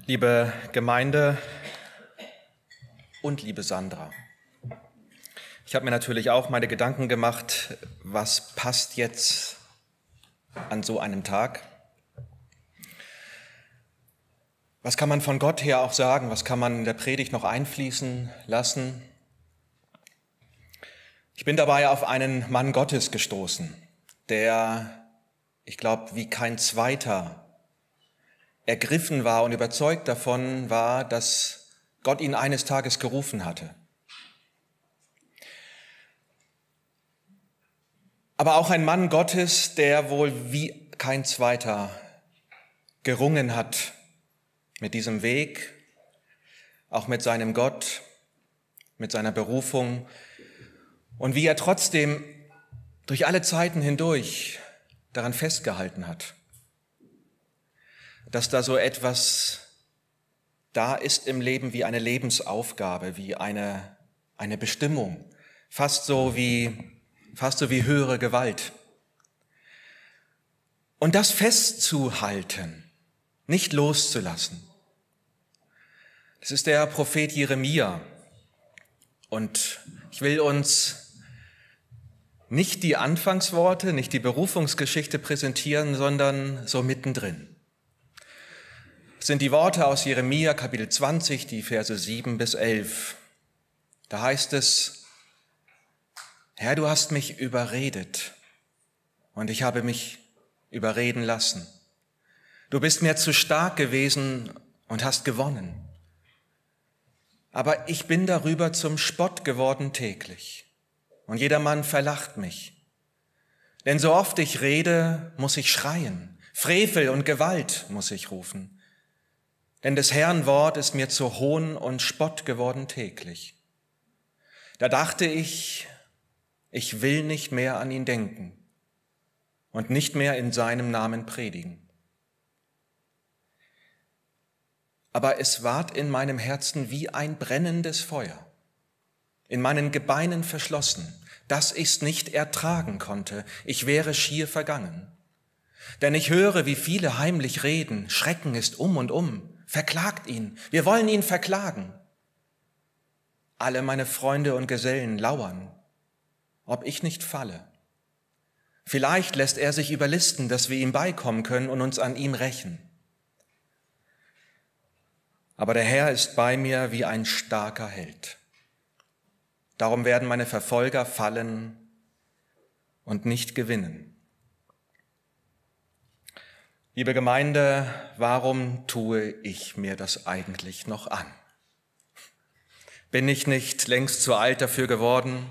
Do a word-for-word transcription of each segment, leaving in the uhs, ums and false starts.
Liebe Gemeinde und liebe Sandra, ich habe mir natürlich auch meine Gedanken gemacht, was passt jetzt an so einem Tag? Was kann man von Gott her auch sagen? Was kann man in der Predigt noch einfließen lassen? Ich bin dabei auf einen Mann Gottes gestoßen, der, ich glaube, wie kein zweiter ergriffen war und überzeugt davon war, dass Gott ihn eines Tages gerufen hatte. Aber auch ein Mann Gottes, der wohl wie kein zweiter gerungen hat mit diesem Weg, auch mit seinem Gott, mit seiner Berufung und wie er trotzdem durch alle Zeiten hindurch daran festgehalten hat, dass da so etwas da ist im Leben wie eine Lebensaufgabe, wie eine, eine Bestimmung, fast so wie, fast so wie höhere Gewalt. Und das festzuhalten, nicht loszulassen. Das ist der Prophet Jeremia. Und ich will uns nicht die Anfangsworte, nicht die Berufungsgeschichte präsentieren, sondern so mittendrin. Das sind die Worte aus Jeremia, Kapitel zwanzig, die Verse sieben bis elf. Da heißt es: Herr, du hast mich überredet und ich habe mich überreden lassen. Du bist mir zu stark gewesen und hast gewonnen. Aber ich bin darüber zum Spott geworden täglich und jedermann verlacht mich. Denn so oft ich rede, muss ich schreien, Frevel und Gewalt muss ich rufen. Denn des Herrn Wort ist mir zu Hohn und Spott geworden täglich. Da dachte ich, ich will nicht mehr an ihn denken und nicht mehr in seinem Namen predigen. Aber es ward in meinem Herzen wie ein brennendes Feuer, in meinen Gebeinen verschlossen, dass ich's nicht ertragen konnte, ich wäre schier vergangen. Denn ich höre, wie viele heimlich reden, Schrecken ist um und um. Verklagt ihn, wir wollen ihn verklagen. Alle meine Freunde und Gesellen lauern, ob ich nicht falle. Vielleicht lässt er sich überlisten, dass wir ihm beikommen können und uns an ihm rächen. Aber der Herr ist bei mir wie ein starker Held. Darum werden meine Verfolger fallen und nicht gewinnen. Liebe Gemeinde, warum tue ich mir das eigentlich noch an? Bin ich nicht längst zu alt dafür geworden?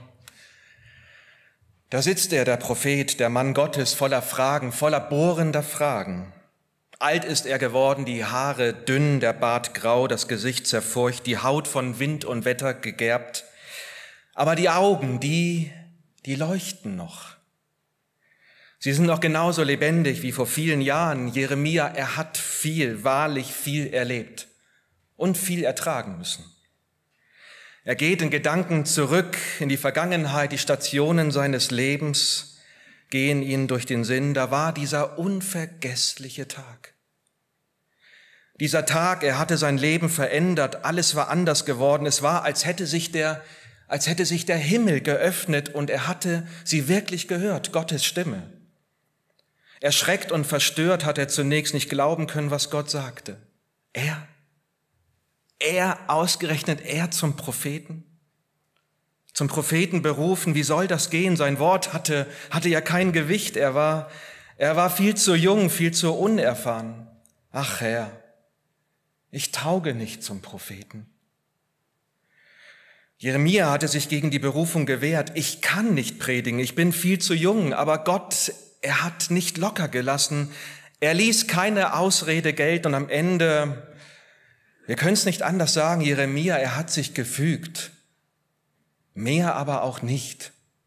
Da sitzt er, der Prophet, der Mann Gottes, voller Fragen, voller bohrender Fragen. Alt ist er geworden, die Haare dünn, der Bart grau, das Gesicht zerfurcht, die Haut von Wind und Wetter gegerbt. Aber die Augen, die, die leuchten noch. Sie sind noch genauso lebendig wie vor vielen Jahren. Jeremia, er hat viel, wahrlich viel erlebt und viel ertragen müssen. Er geht in Gedanken zurück in die Vergangenheit, die Stationen seines Lebens gehen ihm durch den Sinn. Da war dieser unvergessliche Tag. Dieser Tag, er hatte sein Leben verändert, alles war anders geworden. Es war, als hätte sich der, als hätte sich der Himmel geöffnet und er hatte sie wirklich gehört, Gottes Stimme. Erschreckt und verstört hat er zunächst nicht glauben können, was Gott sagte. Er, er ausgerechnet, er zum Propheten, zum Propheten berufen. Wie soll das gehen? Sein Wort hatte, hatte ja kein Gewicht. Er war, er war viel zu jung, viel zu unerfahren. Ach Herr, ich tauge nicht zum Propheten. Jeremia hatte sich gegen die Berufung gewehrt. Ich kann nicht predigen, ich bin viel zu jung, aber Gott, er hat nicht locker gelassen. Er ließ keine Ausrede gelten und am Ende, wir können es nicht anders sagen, Jeremia, er hat sich gefügt. Mehr aber auch nicht.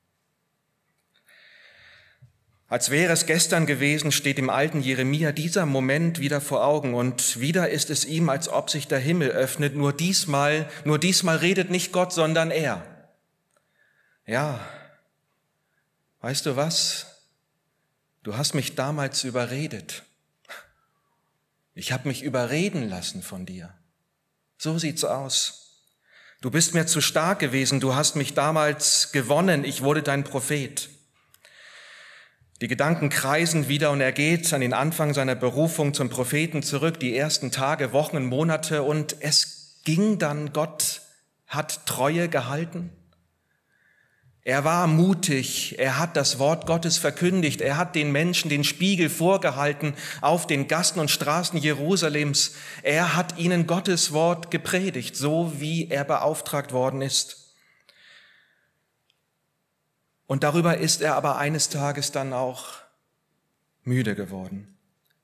Als wäre es gestern gewesen, steht dem alten Jeremia dieser Moment wieder vor Augen und wieder ist es ihm, als ob sich der Himmel öffnet. Nur diesmal, nur diesmal redet nicht Gott, sondern er. Ja, weißt du was? Du hast mich damals überredet. Ich habe mich überreden lassen von dir. So sieht's aus. Du bist mir zu stark gewesen, du hast mich damals gewonnen, ich wurde dein Prophet. Die Gedanken kreisen wieder und er geht an den Anfang seiner Berufung zum Propheten zurück, die ersten Tage, Wochen, Monate, und es ging dann, Gott hat Treue gehalten. Er war mutig, er hat das Wort Gottes verkündigt, er hat den Menschen den Spiegel vorgehalten auf den Gassen und Straßen Jerusalems. Er hat ihnen Gottes Wort gepredigt, so wie er beauftragt worden ist. Und darüber ist er aber eines Tages dann auch müde geworden.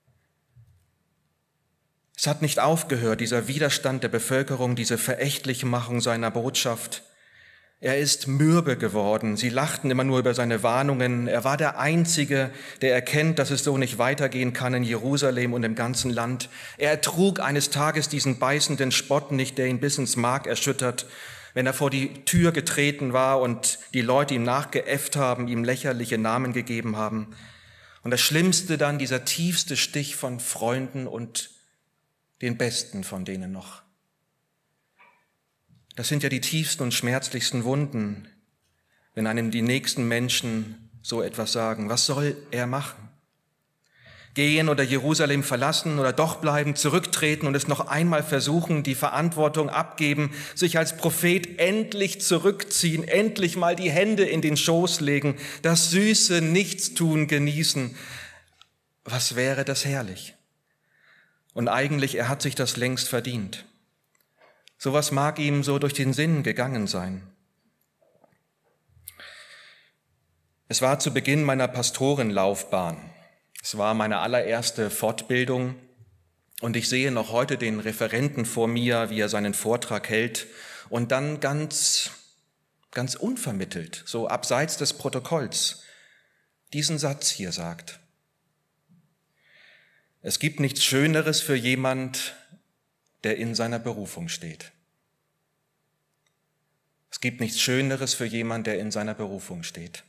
Es hat nicht aufgehört, dieser Widerstand der Bevölkerung, diese Verächtlichmachung seiner Botschaft. Er ist mürbe geworden. Sie lachten immer nur über seine Warnungen. Er war der Einzige, der erkennt, dass es so nicht weitergehen kann in Jerusalem und im ganzen Land. Er ertrug eines Tages diesen beißenden Spott nicht, der ihn bis ins Mark erschüttert, wenn er vor die Tür getreten war und die Leute ihm nachgeäfft haben, ihm lächerliche Namen gegeben haben. Und das Schlimmste dann, dieser tiefste Stich von Freunden und den Besten von denen noch. Das sind ja die tiefsten und schmerzlichsten Wunden, wenn einem die nächsten Menschen so etwas sagen. Was soll er machen? Gehen oder Jerusalem verlassen oder doch bleiben, zurücktreten und es noch einmal versuchen, die Verantwortung abgeben, sich als Prophet endlich zurückziehen, endlich mal die Hände in den Schoß legen, das süße Nichtstun genießen. Was wäre das herrlich? Und eigentlich, er hat sich das längst verdient. Sowas mag ihm so durch den Sinn gegangen sein. Es war zu Beginn meiner Pastorenlaufbahn. Es war meine allererste Fortbildung und ich sehe noch heute den Referenten vor mir, wie er seinen Vortrag hält und dann ganz, ganz unvermittelt, so abseits des Protokolls, diesen Satz hier sagt. Es gibt nichts Schöneres für jemand, der in seiner Berufung steht. Es gibt nichts Schöneres für jemand, der in seiner Berufung steht.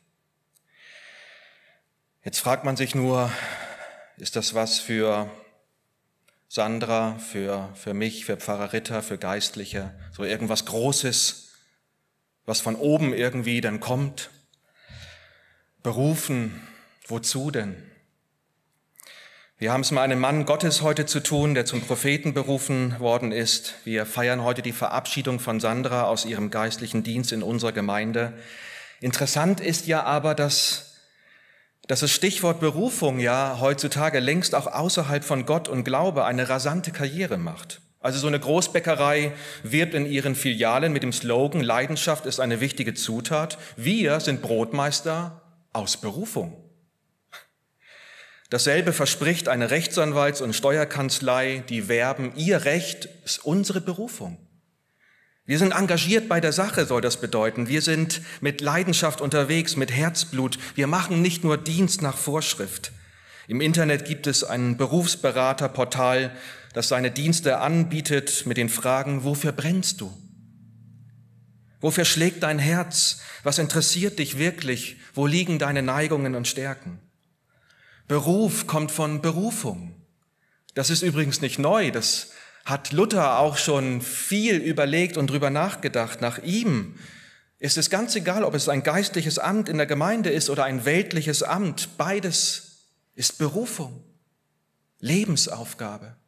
Jetzt fragt man sich nur, ist das was für Sandra, für, für mich, für Pfarrer Ritter, für Geistliche, so irgendwas Großes, was von oben irgendwie dann kommt? Berufen, wozu denn? Wir haben es mit einem Mann Gottes heute zu tun, der zum Propheten berufen worden ist. Wir feiern heute die Verabschiedung von Sandra aus ihrem geistlichen Dienst in unserer Gemeinde. Interessant ist ja aber, dass, dass das Stichwort Berufung ja heutzutage längst auch außerhalb von Gott und Glaube eine rasante Karriere macht. Also so eine Großbäckerei wirbt in ihren Filialen mit dem Slogan, Leidenschaft ist eine wichtige Zutat. Wir sind Brotmeister aus Berufung. Dasselbe verspricht eine Rechtsanwalts- und Steuerkanzlei, die werben, ihr Recht ist unsere Berufung. Wir sind engagiert bei der Sache, soll das bedeuten. Wir sind mit Leidenschaft unterwegs, mit Herzblut. Wir machen nicht nur Dienst nach Vorschrift. Im Internet gibt es ein Berufsberaterportal, das seine Dienste anbietet mit den Fragen, wofür brennst du? Wofür schlägt dein Herz? Was interessiert dich wirklich? Wo liegen deine Neigungen und Stärken? Beruf kommt von Berufung. Das ist übrigens nicht neu. Das hat Luther auch schon viel überlegt und drüber nachgedacht. Nach ihm ist es ganz egal, ob es ein geistliches Amt in der Gemeinde ist oder ein weltliches Amt. Beides ist Berufung, Lebensaufgabe.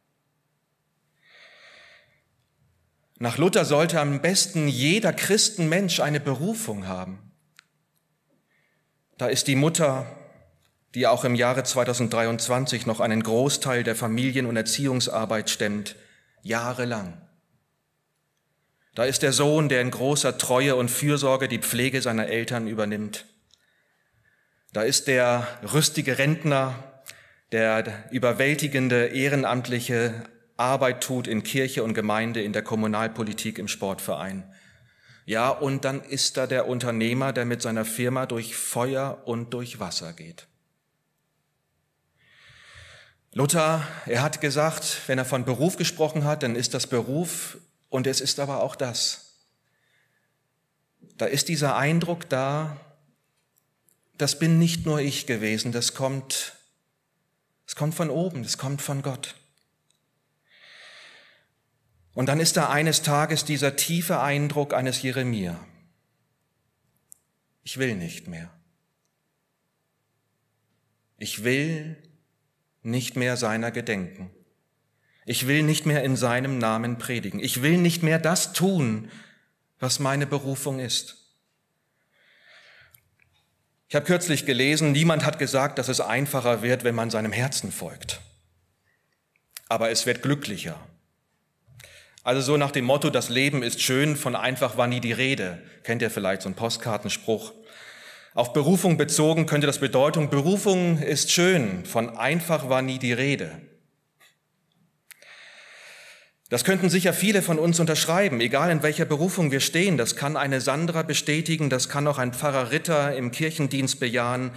Nach Luther sollte am besten jeder Christenmensch eine Berufung haben. Da ist die Mutter, die auch im Jahre zweitausenddreiundzwanzig noch einen Großteil der Familien- und Erziehungsarbeit stemmt, jahrelang. Da ist der Sohn, der in großer Treue und Fürsorge die Pflege seiner Eltern übernimmt. Da ist der rüstige Rentner, der überwältigende ehrenamtliche Arbeit tut in Kirche und Gemeinde, in der Kommunalpolitik, im Sportverein. Ja, und dann ist da der Unternehmer, der mit seiner Firma durch Feuer und durch Wasser geht. Luther, er hat gesagt, wenn er von Beruf gesprochen hat, dann ist das Beruf und es ist aber auch das. Da ist dieser Eindruck da, das bin nicht nur ich gewesen, das kommt, das kommt von oben, das kommt von Gott. Und dann ist da eines Tages dieser tiefe Eindruck eines Jeremia. Ich will nicht mehr. Ich will nicht mehr seiner gedenken. Ich will nicht mehr in seinem Namen predigen. Ich will nicht mehr das tun, was meine Berufung ist. Ich habe kürzlich gelesen, niemand hat gesagt, dass es einfacher wird, wenn man seinem Herzen folgt. Aber es wird glücklicher. Also so nach dem Motto, das Leben ist schön, von einfach war nie die Rede. Kennt ihr vielleicht so einen Postkartenspruch? Auf Berufung bezogen könnte das bedeuten, Berufung ist schön, von einfach war nie die Rede. Das könnten sicher viele von uns unterschreiben, egal in welcher Berufung wir stehen. Das kann eine Sandra bestätigen, das kann auch ein Pfarrer Ritter im Kirchendienst bejahen.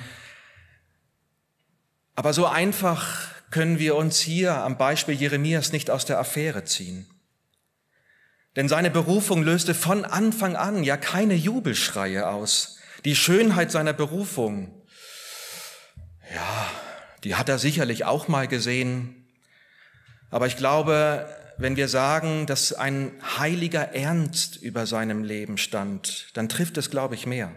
Aber so einfach können wir uns hier am Beispiel Jeremias nicht aus der Affäre ziehen. Denn seine Berufung löste von Anfang an ja keine Jubelschreie aus. Die Schönheit seiner Berufung, ja, die hat er sicherlich auch mal gesehen. Aber ich glaube, wenn wir sagen, dass ein heiliger Ernst über seinem Leben stand, dann trifft es, glaube ich, mehr.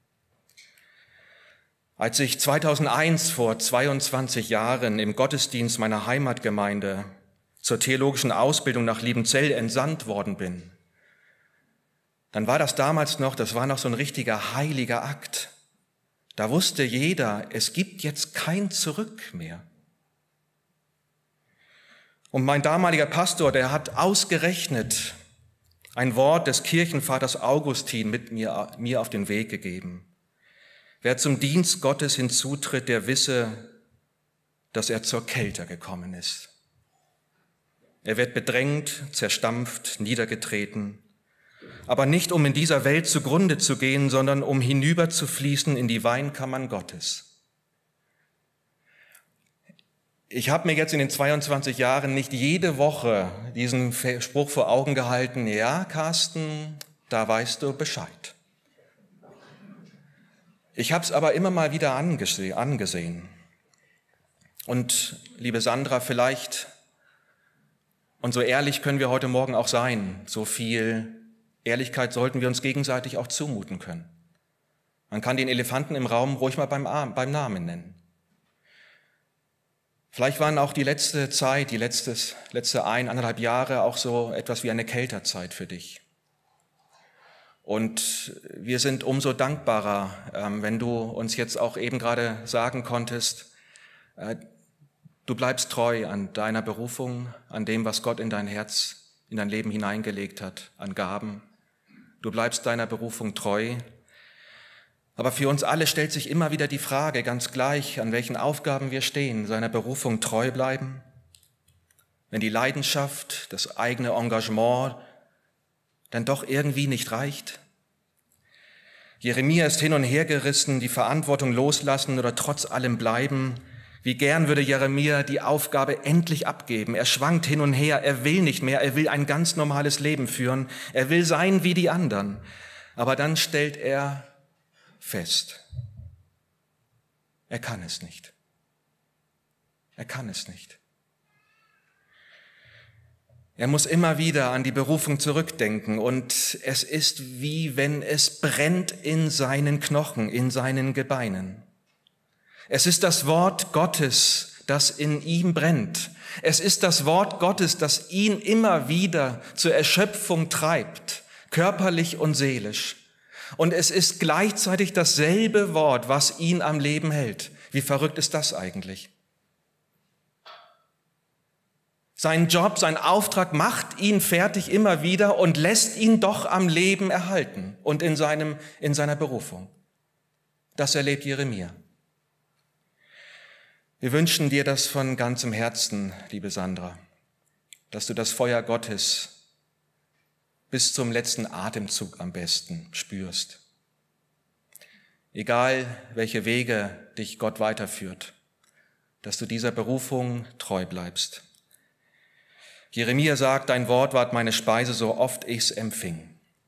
Als ich zweitausendeins, vor zweiundzwanzig Jahren, im Gottesdienst meiner Heimatgemeinde zur theologischen Ausbildung nach Liebenzell entsandt worden bin, dann war das damals noch, das war noch so ein richtiger heiliger Akt. Da wusste jeder, es gibt jetzt kein Zurück mehr. Und mein damaliger Pastor, der hat ausgerechnet ein Wort des Kirchenvaters Augustin mit mir, mir auf den Weg gegeben. Wer zum Dienst Gottes hinzutritt, der wisse, dass er zur Kälte gekommen ist. Er wird bedrängt, zerstampft, niedergetreten, aber nicht um in dieser Welt zugrunde zu gehen, sondern um hinüberzufließen in die Weinkammern Gottes. Ich habe mir jetzt in den zweiundzwanzig Jahren nicht jede Woche diesen Spruch vor Augen gehalten, ja, Carsten, da weißt du Bescheid. Ich habe es aber immer mal wieder angesehen. Und liebe Sandra, vielleicht, und so ehrlich können wir heute Morgen auch sein, so viel Ehrlichkeit sollten wir uns gegenseitig auch zumuten können. Man kann den Elefanten im Raum ruhig mal beim, beim Namen nennen. Vielleicht waren auch die letzte Zeit, die letztes, letzte ein, anderthalb Jahre auch so etwas wie eine Kälterzeit für dich. Und wir sind umso dankbarer, wenn du uns jetzt auch eben gerade sagen konntest, du bleibst treu an deiner Berufung, an dem, was Gott in dein Herz, in dein Leben hineingelegt hat, an Gaben. Du bleibst deiner Berufung treu. Aber für uns alle stellt sich immer wieder die Frage, ganz gleich, an welchen Aufgaben wir stehen, seiner Berufung treu bleiben. Wenn die Leidenschaft, das eigene Engagement dann doch irgendwie nicht reicht. Jeremia ist hin und her gerissen, die Verantwortung loslassen oder trotz allem bleiben. Wie gern würde Jeremia die Aufgabe endlich abgeben. Er schwankt hin und her, er will nicht mehr, er will ein ganz normales Leben führen. Er will sein wie die anderen. Aber dann stellt er fest, er kann es nicht. Er kann es nicht. Er muss immer wieder an die Berufung zurückdenken und es ist wie wenn es brennt in seinen Knochen, in seinen Gebeinen. Es ist das Wort Gottes, das in ihm brennt. Es ist das Wort Gottes, das ihn immer wieder zur Erschöpfung treibt, körperlich und seelisch. Und es ist gleichzeitig dasselbe Wort, was ihn am Leben hält. Wie verrückt ist das eigentlich? Sein Job, sein Auftrag macht ihn fertig immer wieder und lässt ihn doch am Leben erhalten und in seinem, in seiner Berufung. Das erlebt Jeremia. Wir wünschen dir das von ganzem Herzen, liebe Sandra, dass du das Feuer Gottes bis zum letzten Atemzug am besten spürst. Egal, welche Wege dich Gott weiterführt, dass du dieser Berufung treu bleibst. Jeremia sagt, dein Wort ward meine Speise, so oft ich's empfing.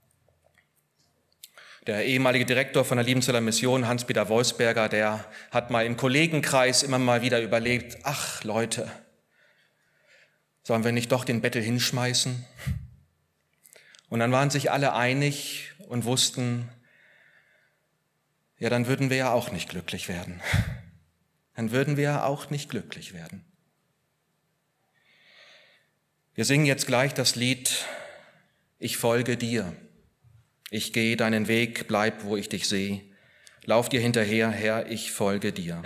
Der ehemalige Direktor von der Liebenzeller Mission, Hans-Peter Wolfsberger, der hat mal im Kollegenkreis immer mal wieder überlegt, ach Leute, sollen wir nicht doch den Bettel hinschmeißen? Und dann waren sich alle einig und wussten, ja, dann würden wir ja auch nicht glücklich werden. Dann würden wir ja auch nicht glücklich werden. Wir singen jetzt gleich das Lied Ich folge dir. Ich gehe deinen Weg, bleib, wo ich dich sehe. Lauf dir hinterher, Herr, ich folge dir.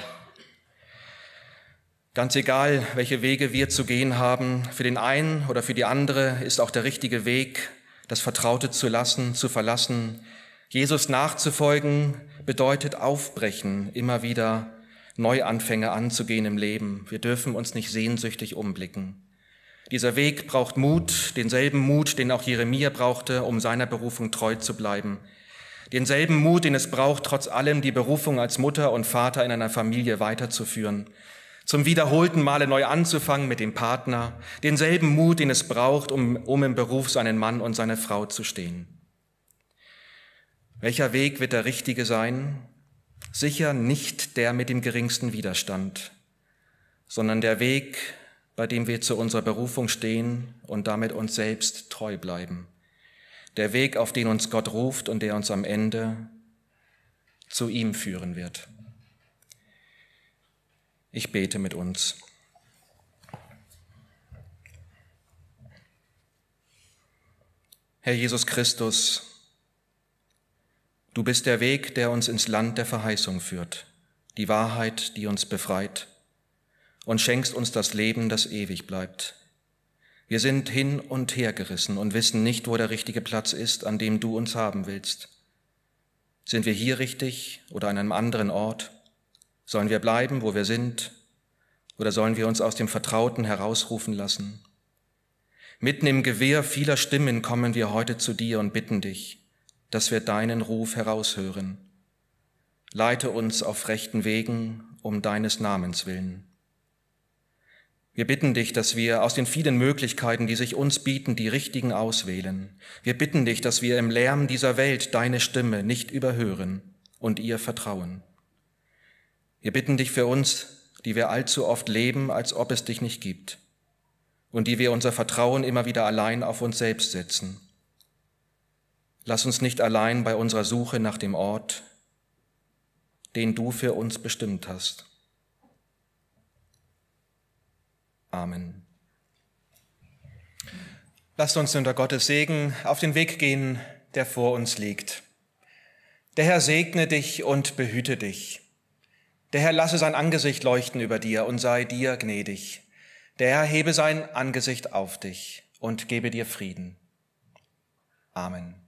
Ganz egal, welche Wege wir zu gehen haben, für den einen oder für die andere ist auch der richtige Weg, das Vertraute zu lassen, zu verlassen. Jesus nachzufolgen bedeutet aufbrechen, immer wieder Neuanfänge anzugehen im Leben. Wir dürfen uns nicht sehnsüchtig umblicken. Dieser Weg braucht Mut, denselben Mut, den auch Jeremia brauchte, um seiner Berufung treu zu bleiben. Denselben Mut, den es braucht, trotz allem die Berufung als Mutter und Vater in einer Familie weiterzuführen. Zum wiederholten Male neu anzufangen mit dem Partner. Denselben Mut, den es braucht, um, um im Beruf seinen Mann und seine Frau zu stehen. Welcher Weg wird der richtige sein? Sicher nicht der mit dem geringsten Widerstand, sondern der Weg, bei dem wir zu unserer Berufung stehen und damit uns selbst treu bleiben. Der Weg, auf den uns Gott ruft und der uns am Ende zu ihm führen wird. Ich bete mit uns. Herr Jesus Christus, du bist der Weg, der uns ins Land der Verheißung führt, die Wahrheit, die uns befreit, und schenkst uns das Leben, das ewig bleibt. Wir sind hin und her gerissen und wissen nicht, wo der richtige Platz ist, an dem du uns haben willst. Sind wir hier richtig oder an einem anderen Ort? Sollen wir bleiben, wo wir sind, oder sollen wir uns aus dem Vertrauten herausrufen lassen? Mitten im Gewirr vieler Stimmen kommen wir heute zu dir und bitten dich, dass wir deinen Ruf heraushören. Leite uns auf rechten Wegen um deines Namens willen. Wir bitten dich, dass wir aus den vielen Möglichkeiten, die sich uns bieten, die richtigen auswählen. Wir bitten dich, dass wir im Lärm dieser Welt deine Stimme nicht überhören und ihr vertrauen. Wir bitten dich für uns, die wir allzu oft leben, als ob es dich nicht gibt und die wir unser Vertrauen immer wieder allein auf uns selbst setzen. Lass uns nicht allein bei unserer Suche nach dem Ort, den du für uns bestimmt hast. Amen. Lasst uns unter Gottes Segen auf den Weg gehen, der vor uns liegt. Der Herr segne dich und behüte dich. Der Herr lasse sein Angesicht leuchten über dir und sei dir gnädig. Der Herr hebe sein Angesicht auf dich und gebe dir Frieden. Amen.